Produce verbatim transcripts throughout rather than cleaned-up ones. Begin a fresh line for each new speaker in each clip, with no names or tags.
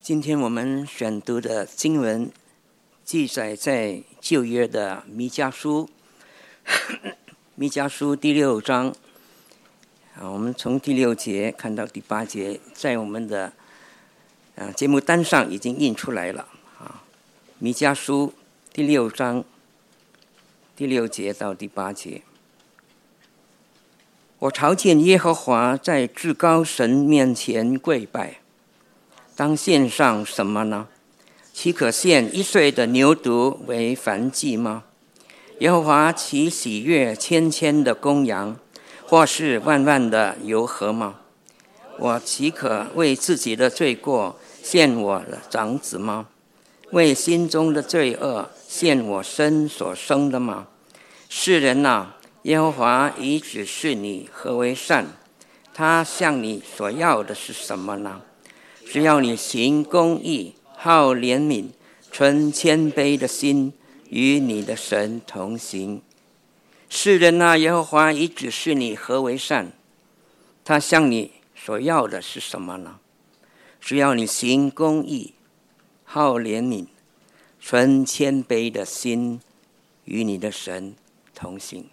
今天我们选读的经文记载在旧约的弥迦书，弥迦书第六章，啊，我们从第六节看到第八节，在我们的啊节目单上已经印出来了啊。弥迦书第六章第六节到第八节，我朝见耶和华，在至高神面前跪拜。当献上什么呢？岂可献一岁的牛犊为燔祭吗？耶和华岂喜悦千千的公羊，或是万万的油和吗？我岂可为自己的罪过献我的长子吗？为心中的罪恶献我身所生的吗？世人啊，耶和华已指示你何为善，他向你所要的是什么呢？只要你行公义，好怜悯，存谦卑的心，与你的神同行。世人啊，耶和华已指示你何为善，他向你所要的是什么呢？只要你行公义，好怜悯，存谦卑的心，与你的神同行。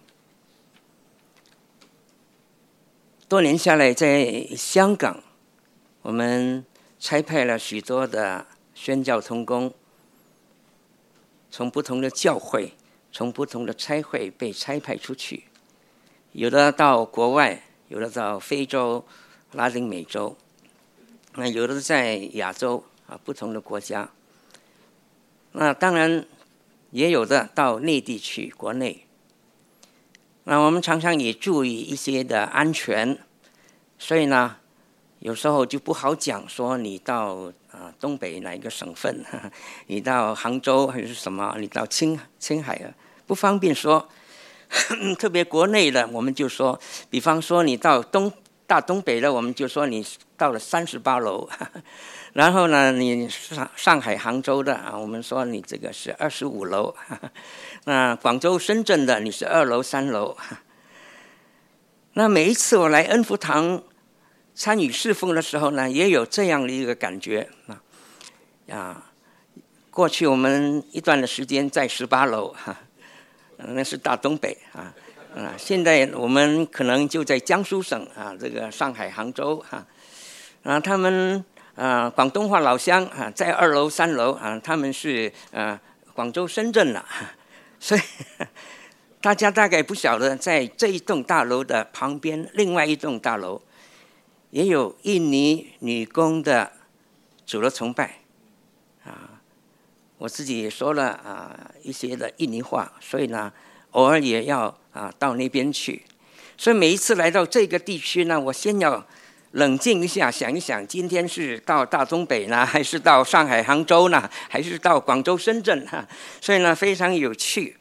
多年下来，在香港，我们差派了许多的宣教同工，从不同的教会，从不同的差会被差派出去，有的到国外，有的到非洲、拉丁美洲，那有的在亚洲啊，不同的国家。那当然也有的到内地去，国内。那我们常常也注意一些的安全，所以呢，有时候就不好讲说你到啊东北哪一个省份，呵呵你到杭州还是什么，你到青青海啊，不方便说。呵呵特别国内的，我们就说，比方说你到东大东北的，我们就说你到了三十八楼，呵呵然后呢，你上上海、杭州的啊，我们说你这个是二十五楼，呵呵那广州、深圳的你是二楼、三楼。呵呵那每一次我来恩福堂参与侍奉的时候呢，也有这样的一个感觉啊。啊，过去我们一段的时间在十八楼，哈、啊，那是大东北啊。啊，现在我们可能就在江苏省啊，这个上海、杭州哈。啊，他们啊广东话老乡啊，在二楼、三楼啊，他们是啊广州、深圳了、啊，所以大家大概不晓得，在这一栋大楼的旁边，另外一栋大楼也有印尼女工的主的崇拜啊。我自己也说了啊一些的印尼话，所以呢，偶尔也要啊到那边去。所以每一次来到这个地区呢，我先要冷静一下，想一想，今天是到大东北呢，还是到上海、杭州呢，还是到广州、深圳哈？所以呢，非常有趣。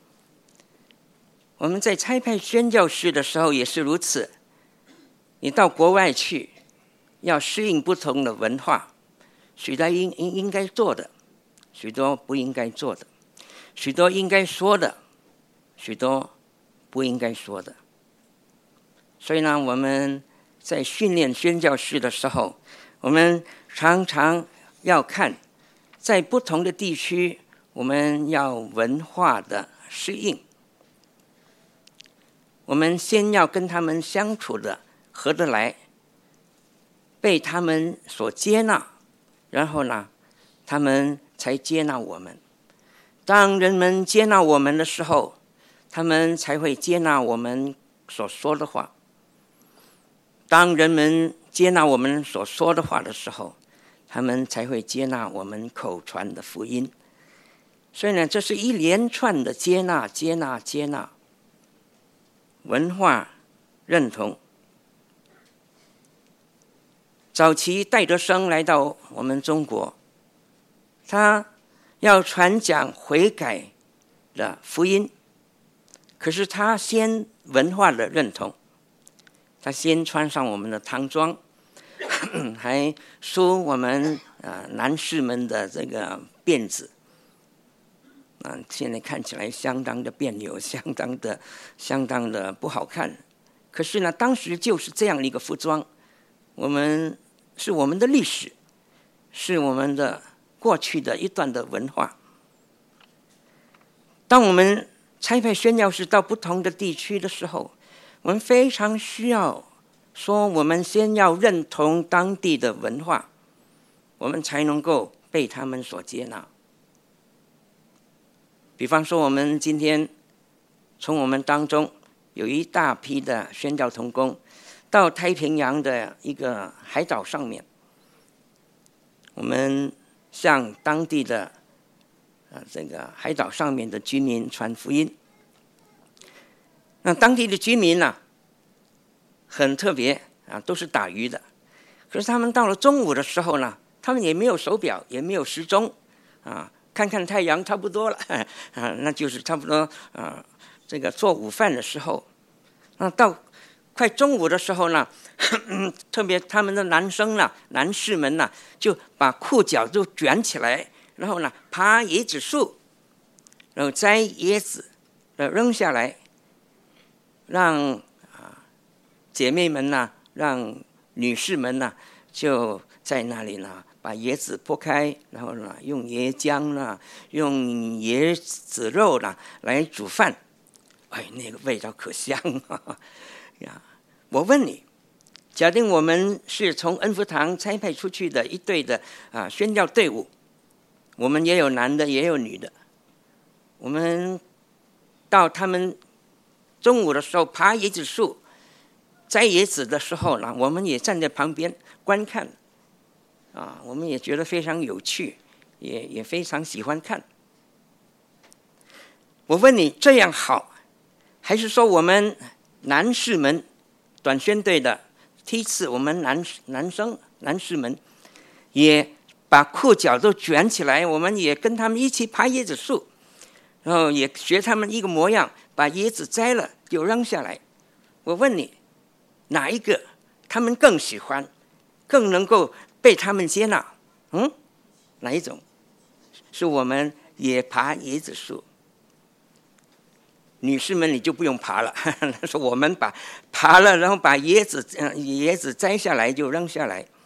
我们在差派宣教士的时候也是如此。你到国外去，要适应不同的文化，许多应应应该做的，许多不应该做的，许多应该说的，许多不应该说的。所以呢，我们在训练宣教士的时候，我们常常要看，在不同的地区，我们要文化的适应。我们先要跟他们相处的合得来，被他们所接纳，然后呢，他们才接纳我们。当人们接纳我们的时候，他们才会接纳我们所说的话。当人们接纳我们所说的话的时候，他们才会接纳我们口传的福音。所以呢，这是一连串的接纳、接纳、接纳。文化认同。早期戴德生来到我们中国，他要传讲悔改的福音，可是他先文化的认同，他先穿上我们的唐装，还梳我们呃男士们的这个辫子。啊，现在看起来相当的别扭，相当的、相当的不好看。可是呢，当时就是这样的一个服装，我们是我们的历史， 是我们的过去的一段的文化。当我们差派宣教士到不同的地区的时候，我们非常需要说，我们先要认同当地的文化，我们才能够被他们所接纳。比方说，我们今天从我们当中有一大批的宣教同工到太平洋的一个海岛上面，我们向当地的呃这个海岛上面的居民传福音。那当地的居民呢、啊，很特别啊，都是打鱼的。可是他们到了中午的时候呢，他们也没有手表，也没有时钟啊，看看太阳差不多了啊，那就是差不多啊，这个做午饭的时候。那到快中午的时候呢，特别他们的男生呢，男士们呢，就把裤脚都卷起来，然后呢，爬椰子树，然后摘椰子，然后扔下来，让啊姐妹们呢，让女士们呢，就在那里呢，把椰子剥开，然后呢，用椰浆呢，用椰子肉呢来煮饭。哎，那个味道可香啊！呀，我问你，假定我们是从恩福堂差派出去的一队的啊宣教队伍，我们也有男的，也有女的。我们到他们中午的时候爬椰子树、摘椰子的时候呢，我们也站在旁边观看，啊，我们也觉得非常有趣，也也非常喜欢看。我问你，这样好，还是说我们男士们短宣队的梯次，我们男男生男士们也把裤脚都卷起来，我们也跟他们一起爬椰子树，然后也学他们一个模样，把椰子摘了就扔下来。我问你，哪一个他们更喜欢，更能够被他们接纳？嗯，哪一种？是我们也爬椰子树。女士们，你就不用爬了。说我们把爬了，然后把椰子椰子摘下来就扔下来，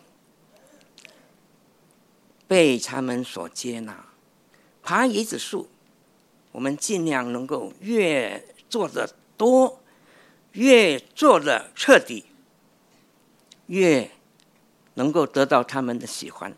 被他们所接纳。爬椰子树，我们尽量能够越做得多，越做得彻底，越能够得到他们的喜欢。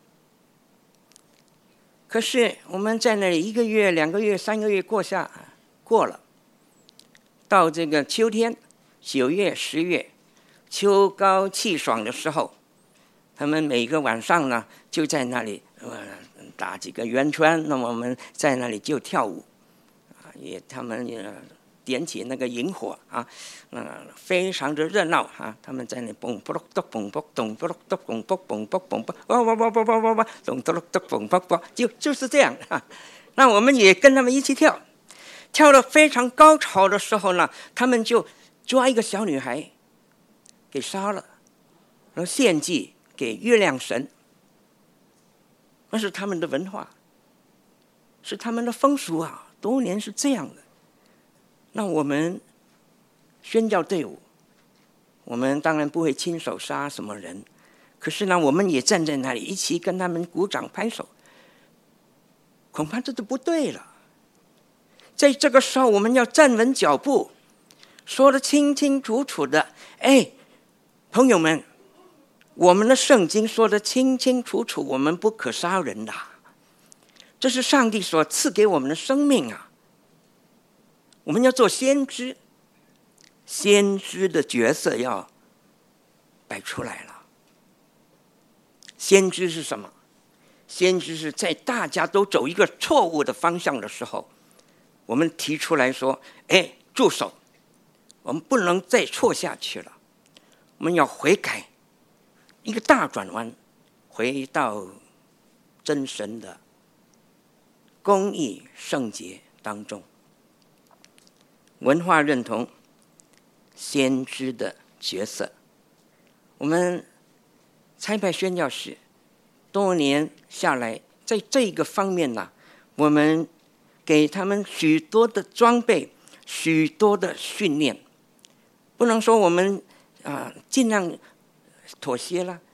可是我们在那里一个月、两个月、三个月过下过了。到这个秋天，九月、十月，秋高气爽的时候，他们每个晚上呢，就在那里呃打几个圆圈，那么我们在那里就跳舞，啊，也他们也点起那个萤火啊，呃，非常的热闹啊，他们在那蹦蹦咚蹦蹦咚咚咚蹦蹦蹦蹦蹦蹦，哇哇哇哇哇哇哇，咚咚咚蹦蹦蹦，就就是这样啊。那我们也跟他们一起跳。跳到非常高潮的时候呢，他们就抓一个小女孩给杀了，然后献祭给月亮神。那是他们的文化，是他们的风俗啊，多年是这样的。那我们宣教队伍，我们当然不会亲手杀什么人，可是呢，我们也站在那里一起跟他们鼓掌拍手，恐怕这就不对了。在这个时候，我们要站稳脚步，说得清清楚楚的。哎，朋友们，我们的圣经说得清清楚楚，我们不可杀人的，这是上帝所赐给我们的生命啊！我们要做先知，先知的角色要摆出来了。先知是什么？先知是在大家都走一个错误的方向的时候，我们提出来说：“哎，住手！我们不能再错下去了，我们要悔改，一个大转弯，回到真神的公义圣洁当中。”文化认同，先知的角色。我们差派宣教士多年下来，在这个方面呢，我们给他们许多的装备，许多的训练。不能说我们啊、呃、尽量妥协了，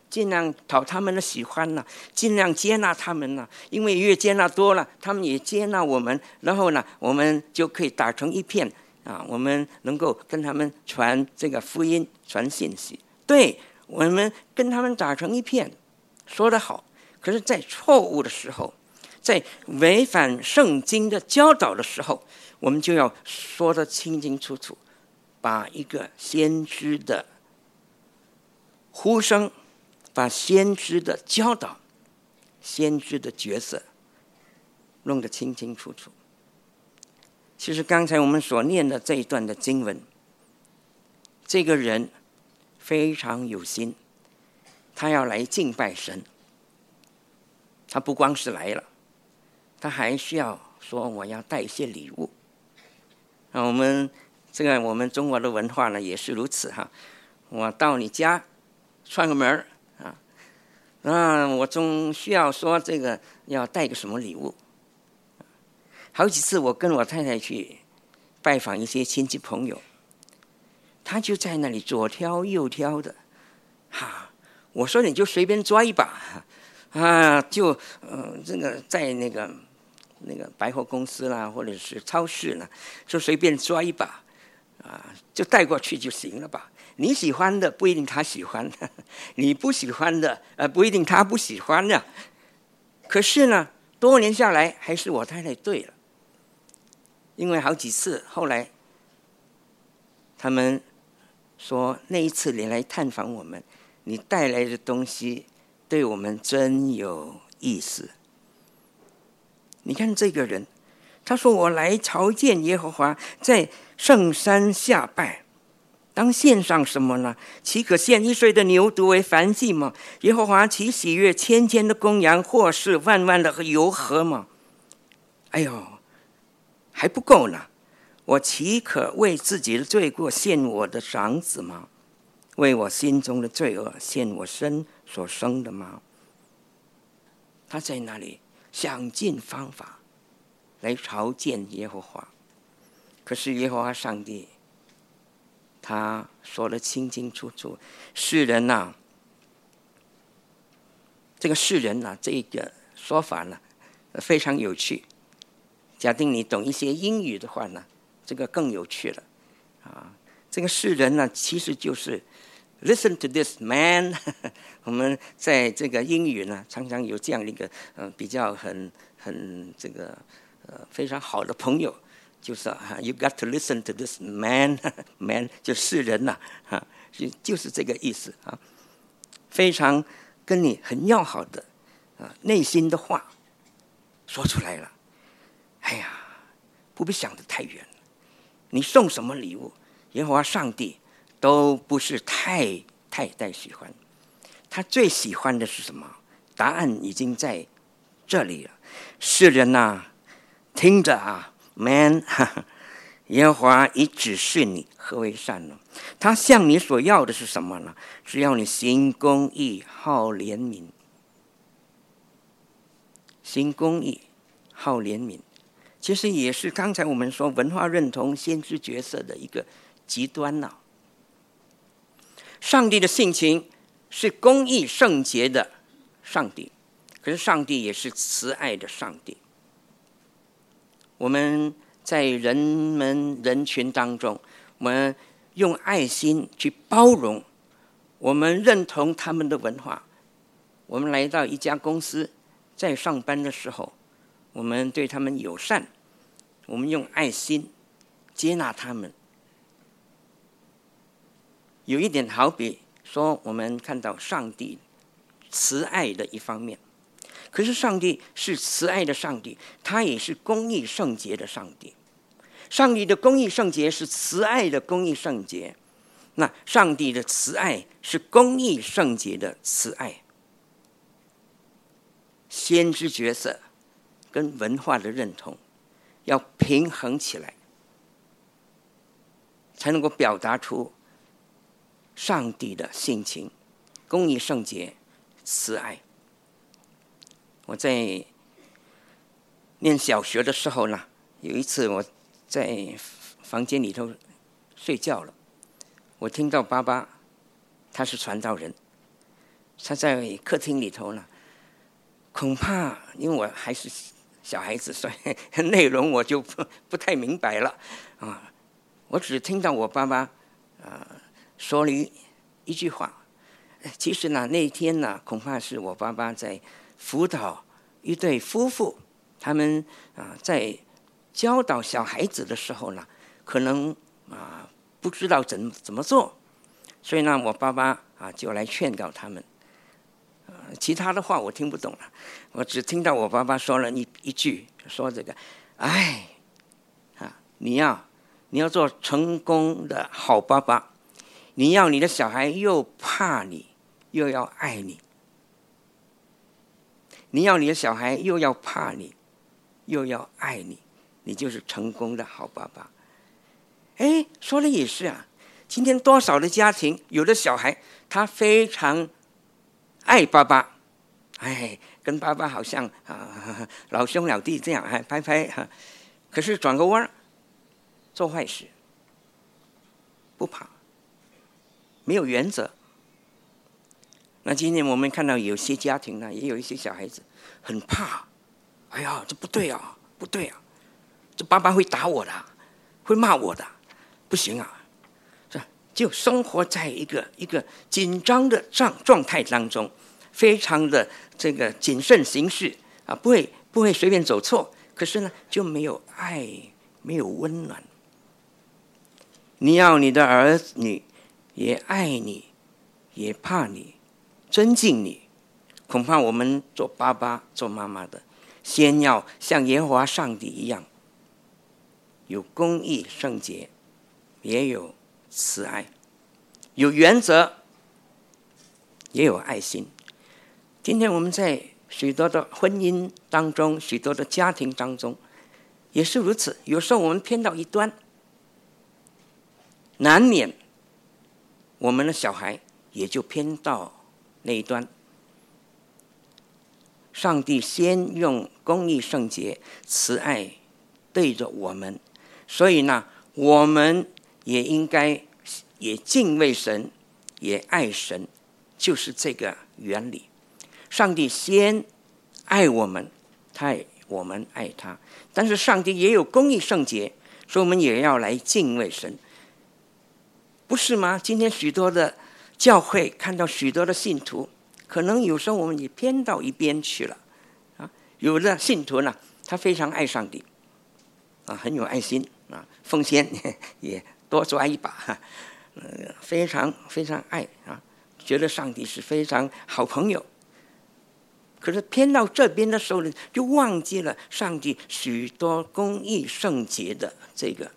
尽量讨他们的喜欢呢、啊，尽量接纳他们呢、啊，因为越接纳多了，他们也接纳我们，然后呢，我们就可以打成一片啊，我们能够跟他们传这个福音，传信息。对，我们跟他们打成一片，说得好。可是，在错误的时候，在违反圣经的教导的时候，我们就要说得清清楚楚，把一个先知的呼声，把先知的教导、先知的角色弄得清清楚楚。其实刚才我们所念的这一段的经文，这个人非常有心，他要来敬拜神。他不光是来了，他还需要说我要带一些礼物。那我们这个我们中国的文化呢也是如此哈。我到你家串个门啊，那我总需要说这个要带个什么礼物。好几次我跟我太太去拜访一些亲戚朋友，他就在那里左挑右挑的，哈，我说你就随便抓一把。啊，就呃，这个在那个那个百货公司啦，或者是超市呢，就随便抓一把，啊，就带过去就行了吧。你喜欢的不一定他喜欢，你不喜欢的呃不一定他不喜欢的。可是呢，多年下来还是我太太对了，因为好几次后来他们说那一次你来探访我们，你带来的东西对我们真有意思。你看这个人，他说我来朝见耶和华，在圣山下拜，当献上什么呢？岂可献一岁的牛犊为燔祭吗？耶和华岂喜悦千千的公羊，或是万万的油和吗？哎呦，还不够呢！我岂可为自己的罪过献我的长子吗？为我心中的罪恶献我身所生的吗？他在那里想尽方法来朝见耶和华，可是耶和华上帝他说得清清楚楚，世人呐、啊，这个世人呐、啊，这个说法呢非常有趣。假定你懂一些英语的话呢，这个更有趣了啊！这个世人呢，其实就是 listen to this man 我们在这个英语呢，常常有这样一个呃比较很很这个呃非常好的朋友，就是啊 you got to listen to this man man 就世人呐啊，就就是这个意思啊，非常跟你很要好的啊内心的话说出来了。哎呀，不必想得太远了。你送什么礼物，耶和华上帝都不是太太太喜欢。他最喜欢的是什么？答案已经在这里了。世人呐、啊，听着啊 ，man， 耶和华已指示你何为善呢？他向你所要的是什么呢？只要你行公义，好怜悯，行公义，好怜悯。其实也是刚才我们说文化认同先知角色的一个极端了、啊。上帝的性情是公义圣洁的上帝，可是上帝也是慈爱的上帝。我们在人们人群当中，我们用爱心去包容，我们认同他们的文化。我们来到一家公司，在上班的时候，我们对他们友善，我们用爱心接纳他们。有一点好比说，我们看到上帝慈爱的一方面，可是上帝是慈爱的上帝，他也是公义圣洁的上帝。上帝的公义圣洁是慈爱的公义圣洁，那上帝的慈爱是公义圣洁的慈爱。先知角色跟文化的认同要平衡起来，才能够表达出上帝的性情，公义圣洁，慈爱。我在念小学的时候呢，有一次我在房间里头睡觉了，我听到爸爸他是传道人， 他在客厅里头呢，恐怕因为我还是小孩子，所以内容我就不不太明白了啊。我只听到我爸爸啊、呃、说了一一句话。其实呢，那一天呢，恐怕是我爸爸在辅导一对夫妇，他们啊、呃、在教导小孩子的时候呢，可能啊、呃、不知道怎怎么做，所以呢，我爸爸啊就来劝告他们。呃，其他的话我听不懂了，我只听到我爸爸说了一一句，说这个，哎，啊，你要你要做成功的好爸爸，你要你的小孩又怕你又要爱你，你要你的小孩又要怕你又要爱你，你就是成功的好爸爸。哎，说的也是啊。今天多少的家庭，有的小孩他非常爱爸爸，哎，跟爸爸好像啊老兄老弟这样，哎，拍拍哈。可是转个弯做坏事，不怕，没有原则。那今天我们看到有些家庭呢，也有一些小孩子很怕，哎呀，这不对啊，不对啊，这爸爸会打我的，会骂我的，不行啊，这就生活在一个一个紧张的状状态当中，非常的这个谨慎行事啊，不会不会随便走错，可是呢，就没有爱，没有温暖。你要你的儿女也爱你，也怕你，尊敬你。恐怕我们做爸爸做妈妈的，先要像耶和华上帝一样，有公义圣洁，也有慈爱，有原则，也有爱心。今天我们在许多的婚姻当中，许多的家庭当中也是如此，有时候我们偏到一端，难免我们的小孩也就偏到那一端。上帝先用公义圣洁慈爱对着我们，所以呢，我们也应该也敬畏神，也爱神，就是这个原理。上帝先爱我们，他爱我们爱他，但是上帝也有公义圣洁，所以我们也要来敬畏神，不是吗？今天许多的教会看到许多的信徒，可能有时候我们也偏到一边去了啊。有的信徒呢，他非常爱上帝啊，很有爱心啊，奉献也多抓一把，呃，非常非常爱啊，觉得上帝是非常好朋友。可是偏到这边的时候呢，就忘记了上帝许多公义圣洁的这个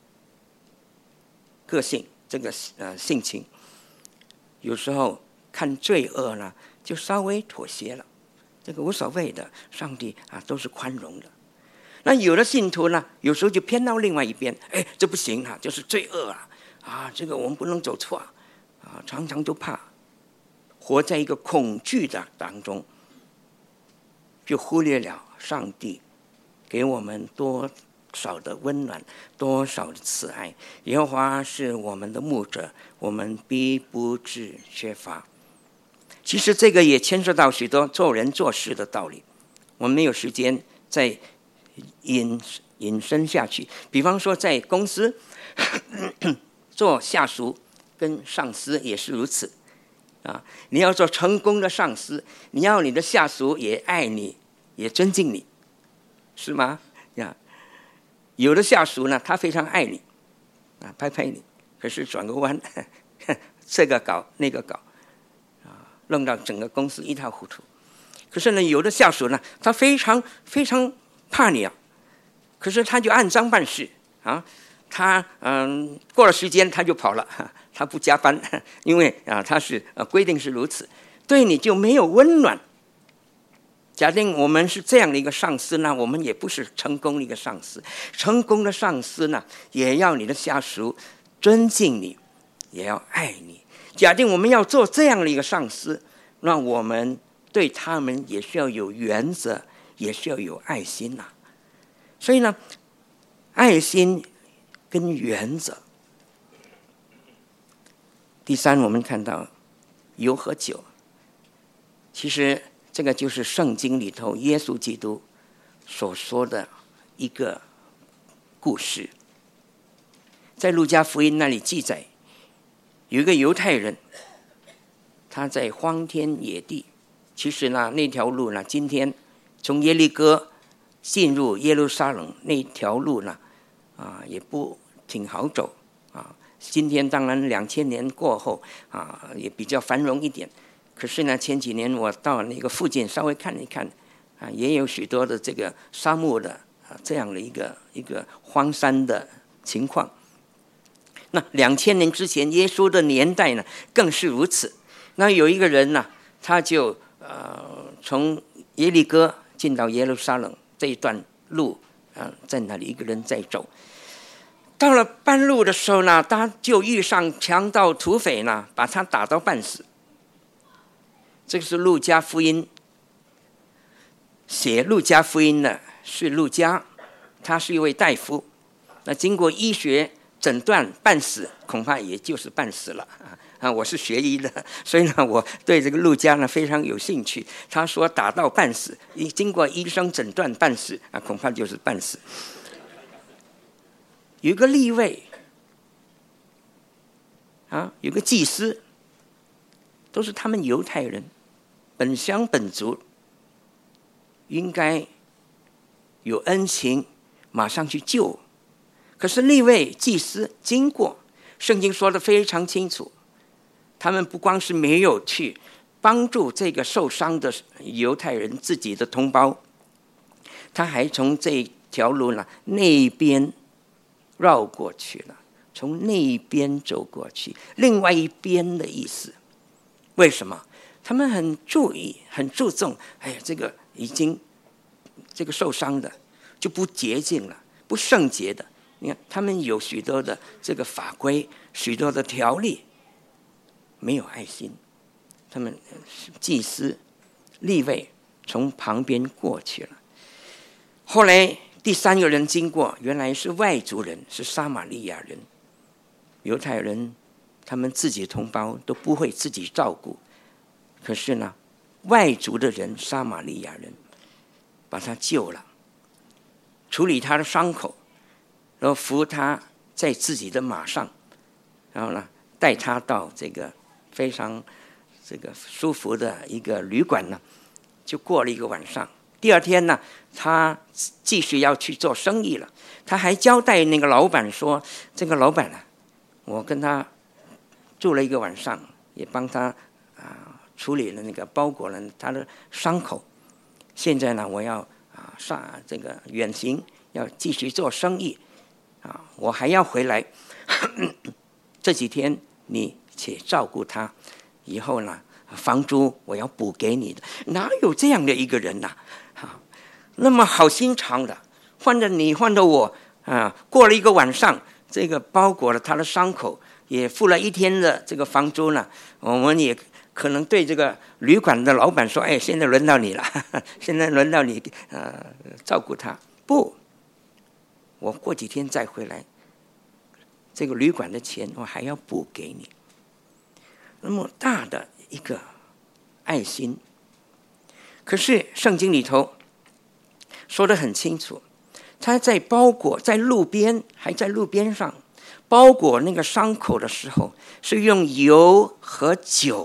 个性，这个呃性情。有时候看罪恶呢，就稍微妥协了，这个无所谓的，上帝啊都是宽容的。那有的信徒呢，有时候就偏到另外一边，哎，这不行啊，就是罪恶啊，啊，这个我们不能走错啊，啊，常常都怕，活在一个恐惧的当中。就忽略了上帝给我们多少的温暖，多少的慈爱。耶和华是我们的牧者，我们必不致缺乏。其实这个也牵涉到许多做人做事的道理，我们没有时间再引引申下去。比方说在公司做下属跟上司也是如此啊，你要做成功的上司，你要你的下属也爱你，也尊敬你，是吗？呀，有的下属呢，他非常爱你，啊，拍拍你，可是转个弯，这个搞那个搞，啊，弄到整个公司一塌糊涂。可是呢，有的下属呢，他非常非常怕你啊，可是他就按章办事啊。他嗯，过了时间他就跑了，他不加班，因为啊他是呃规定是如此，对你就没有温暖。假定我们是这样的一个上司呢，我们也不是成功的一个上司。成功的上司呢，也要你的下属尊敬你，也要爱你。假定我们要做这样的一个上司，那我们对他们也需要有原则，也需要有爱心呐、啊。所以呢，爱心跟原则。第三，我们看到油和酒， 其实这个就是圣经里头耶稣基督所说的一个故事。在路加福音那里记载，有一个犹太人，他在荒天野地。其实呢，那条路呢，今天从耶利哥进入耶路撒冷那条路呢，啊，也不挺好走啊。今天当然两千年过后啊，也比较繁荣一点。可是呢，前几年我到那个附近稍微看一看，啊，也有许多的这个沙漠的啊这样的一个一个荒山的情况。那两千年之前，耶稣的年代呢，更是如此。那有一个人呢，他就呃从耶利哥进到耶路撒冷这一段路，啊、呃，在那里一个人在走。到了半路的时候呢，他就遇上强盗土匪呢，把他打到半死。这个是路加福音，写路加福音的是路加，他是一位大夫。那经过医学诊断，半死恐怕也就是半死了啊！我是学医的，所以呢，我对这个路加呢非常有兴趣。他说打到半死，经过医生诊断半死啊，恐怕就是半死。有一个利未啊，有个祭司，都是他们犹太人，本乡本族，应该有恩情，马上去救。可是利未祭司经过，圣经说的非常清楚，他们不光是没有去帮助这个受伤的犹太人自己的同胞，他还从这条路呢那边绕过去了，从那边走过去，另外一边的意思。为什么？他们很注意，很注重，哎呀，这个已经这个受伤的就不洁净了，不圣洁的。你看，他们有许多的这个法规，许多的条例，没有爱心。他们祭司、利未从旁边过去了。后来第三个人经过，原来是外族人，是撒玛利亚人。犹太人他们自己同胞都不会自己照顾，可是呢，外族的人，撒玛利亚人把他救了，处理他的伤口，然后扶他在自己的马上，然后呢带他到这个非常这个舒服的一个旅馆呢，就过了一个晚上。第二天呢，他继续要去做生意了。他还交代那个老板说：“这个老板啊，我跟他住了一个晚上，也帮他啊处理了那个包裹了他的伤口。现在呢，我要啊上这个远行，要继续做生意。”啊，我还要回来，这几天你且照顾他，以后呢，房租我要补给你的。哪有这样的一个人呐、啊？啊，那么好心肠的，换着你，换着我啊，过了一个晚上，这个包裹了他的伤口，也付了一天的这个房租呢。我们也可能对这个旅馆的老板说：“哎，现在轮到你了，现在轮到你呃照顾他。”不。我过几天再回来，这个旅馆的钱我还要补给你。那么大的一个爱心，可是圣经里头说得很清楚，他在包裹在路边，还在路边上包裹那个伤口的时候，是用油和酒。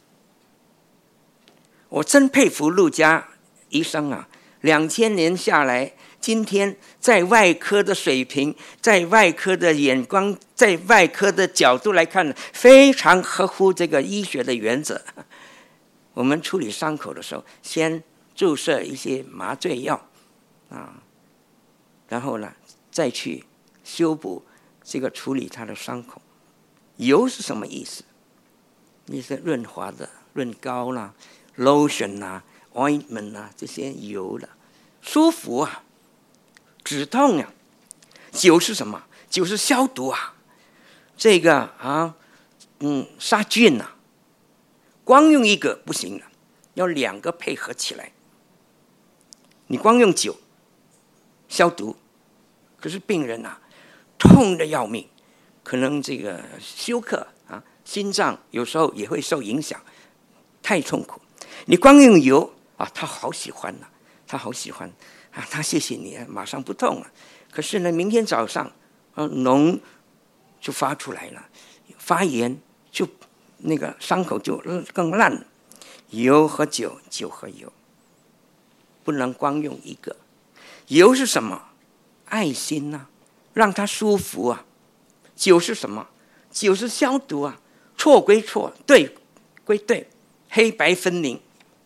我真佩服路加医生啊，两千年下来。今天在外科的水平，在外科的眼光，在外科的角度来看，非常合乎这个医学的原则。我们处理伤口的时候，先注射一些麻醉药啊，然后呢再去修补这个处理它的伤口。油是什么意思？你是润滑的润膏啦、lotion 啦、ointment 啦，这些油的舒服啊，止痛啊。酒是什么？酒是消毒啊，这个啊，嗯，杀菌啊。光用一个不行了，要两个配合起来。你光用酒消毒，可是病人啊，痛得要命，可能这个休克啊，心脏有时候也会受影响，太痛苦。 你光用油啊，他好喜欢呐、啊，他好喜欢啊，他谢谢你，马上不痛了。可是呢，明天早上啊，脓就发出来了，发炎就那个伤口就更烂了。油和酒，酒和油，不能光用一个。油是什么？爱心呐、啊，让他舒服啊。酒是什么？酒是消毒啊，错归错，对归对，黑白分明，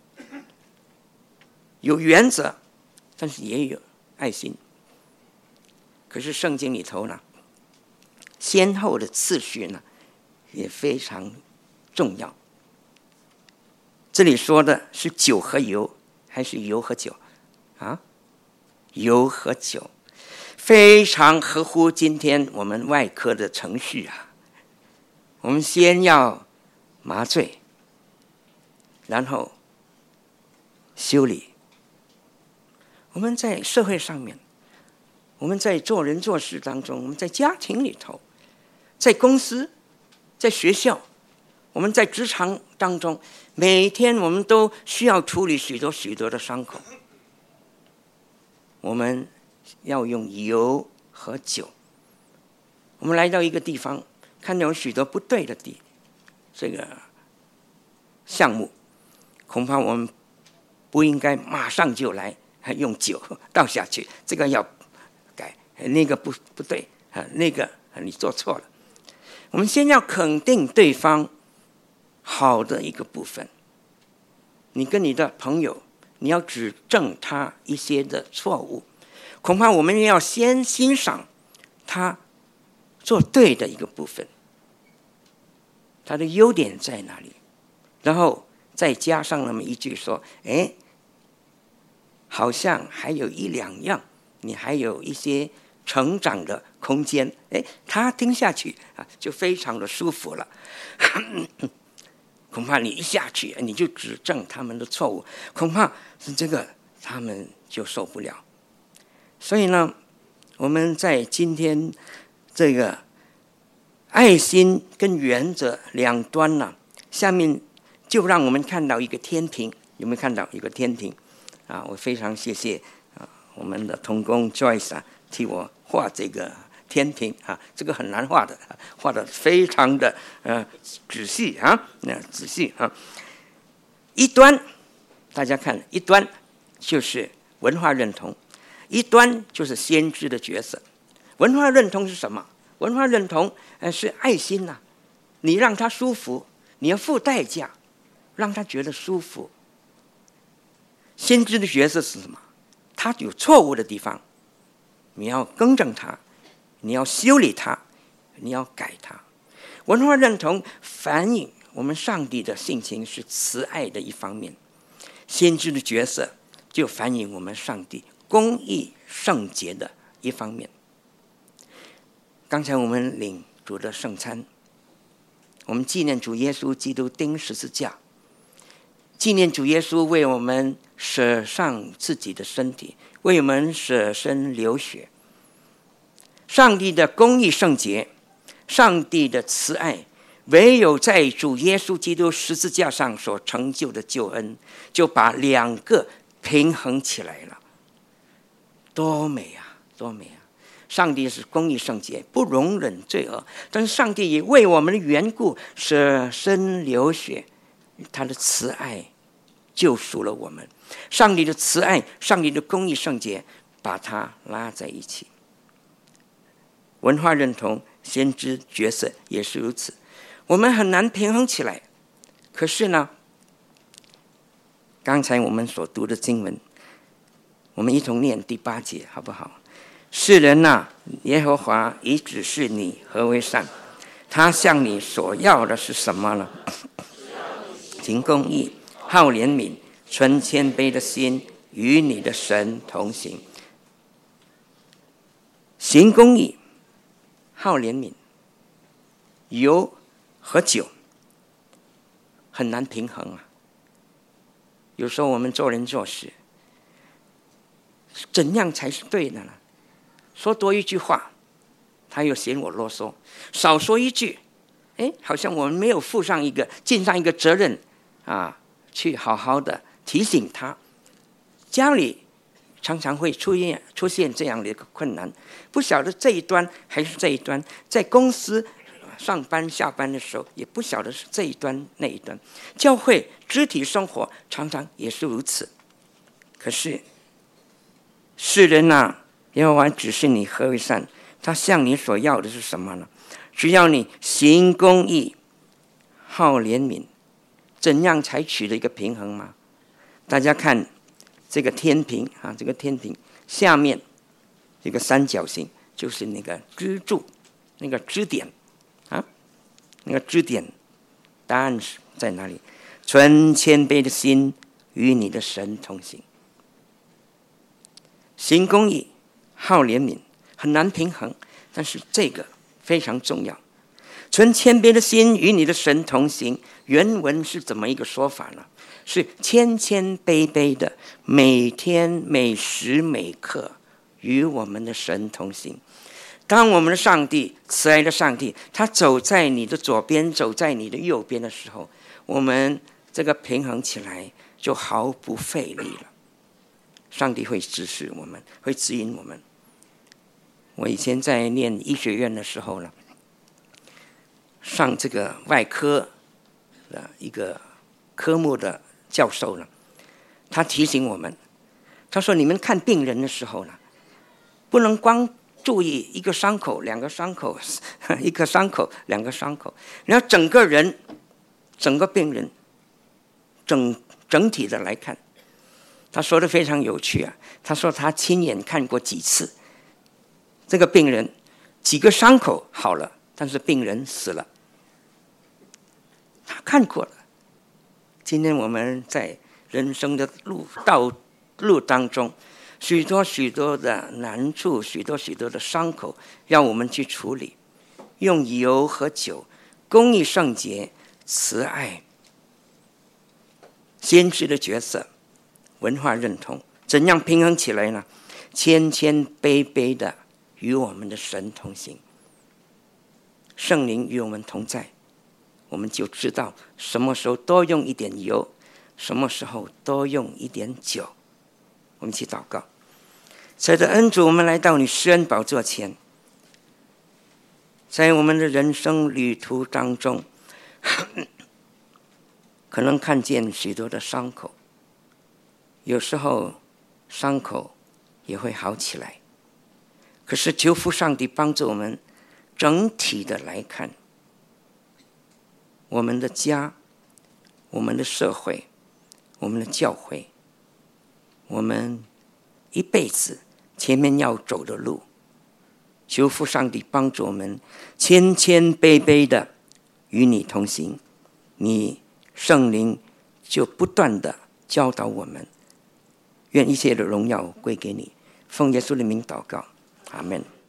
有原则，但是也有爱心。可是圣经里头呢，先后的次序呢也非常重要。这里说的是酒和油，还是油和酒啊？油和酒，非常合乎今天我们外科的程序啊。我们先要麻醉，然后修理。我们在社会上面，我们在做人做事当中，我们在家庭里头，在公司，在学校，我们在职场当中，每天我们都需要处理许多许多的伤口。我们要用油和酒。我们来到一个地方，看到有许多不对的地这个项目，恐怕我们不应该马上就来用酒倒下去，这个要改，那个不不对啊，那个你做错了。我们先要肯定对方好的一个部分。你跟你的朋友，你要指正他一些的错误，恐怕我们要先欣赏他做对的一个部分，他的优点在哪里，然后再加上那么一句说，哎，好像还有一两样，你还有一些成长的空间，哎，他听下去啊，就非常的舒服了。恐怕你一下去，你就指正他们的错误，恐怕是这个他们就受不了。所以呢，我们在今天这个爱心跟原则两端呢、啊，下面就让我们看到一个天平，有没有看到一个天平？啊，我非常谢谢啊，我们的同工 Joyce 啊，替我画这个天平啊，这个很难画的，画的非常的呃仔细啊，那仔细啊。一端大家看，一端就是文化认同，一端就是先知的角色。文化认同是什么？文化认同呃是爱心呐、啊，你让他舒服，你要付代价，让他觉得舒服。先知的角色是什么？他有错误的地方，你要更正他，你要修理他，你要改他。文化认同反映我们上帝的性情是慈爱的一方面，先知的角色就反映我们上帝公义圣洁的一方面。刚才我们领主的圣餐，我们纪念主耶稣基督钉十字架，纪念主耶稣为我们舍上自己的身体，为我们舍身流血。上帝的公义圣洁，上帝的慈爱，唯有在主耶稣基督十字架上所成就的救恩，就把两个平衡起来了。多美啊，多美啊！上帝是公义圣洁，不容忍罪恶，但是上帝也为我们的缘故舍身流血，他的慈爱救赎了我们。上帝的慈爱，上帝的公义圣洁，把它拉在一起。文化认同、先知角色也是如此，我们很难平衡起来。可是呢，刚才我们所读的经文，我们一同念第八节好不好？世人啊，耶和华已指示你何为善，他向你所要的是什么呢？行公义，好怜悯，存谦卑的心，与你的神同行。行公义，好怜悯，油和酒很难平衡啊。有时候我们做人做事，怎样才是对的呢？说多一句话，他又嫌我啰嗦；少说一句，哎，好像我们没有负上一个、尽上一个责任啊， 去好好的提醒他。家里常常会出现出现这样的一个困难，不晓得这一端还是这一端，在公司上班下班的时候，也不晓得是这一端那一端。教会肢体生活常常也是如此。可是世人啊，耶和华指示你何为善，他向你所要的是什么呢？只要你行公义，好怜悯。怎样才取得一个平衡吗？大家看这个天平啊，这个天平下面这个三角形就是那个支柱，那个支点啊，那个支点，答案是在哪里？存谦卑的心，与你的神同行。行公义，好怜悯，很难平衡，但是这个非常重要。存谦卑的心，与你的神同行。原文是怎么一个说法呢？是谦谦卑卑的，每天每时每刻与我们的神同行。当我们的上帝，慈爱的上帝，他走在你的左边，走在你的右边的时候，我们这个平衡起来就毫不费力了。上帝会指示我们，会指引我们。我以前在念医学院的时候呢，上这个外科的一个科目的教授呢，他提醒我们，他说：“你们看病人的时候呢，不能光注意一个伤口、两个伤口、一个伤口、两个伤口，你要整个人、整个病人整整体的来看。”他说的非常有趣啊，他说他亲眼看过几次，这个病人几个伤口好了，但是病人死了。他看过了。今天我们在人生的路道路当中，许多许多的难处，许多许多的伤口，要我们去处理。用油和酒，公义、圣洁、慈爱、先知的角色、文化认同，怎样平衡起来呢？谦谦卑卑的与我们的神同行，圣灵与我们同在，我们就知道什么时候多用一点油，什么时候多用一点酒。我们一起祷告。亲爱的恩主，我们来到你施恩宝座前，在我们的人生旅途当中，可能看见许多的伤口，有时候伤口也会好起来，可是求父上帝帮助我们整体的来看我们的家、我们的社会、我们的教会，我们一辈子前面要走的路，求父上帝帮助我们谦谦卑卑的与你同行，你圣灵就不断的教导我们。愿一切的荣耀归给你，奉耶稣的名祷告，阿们。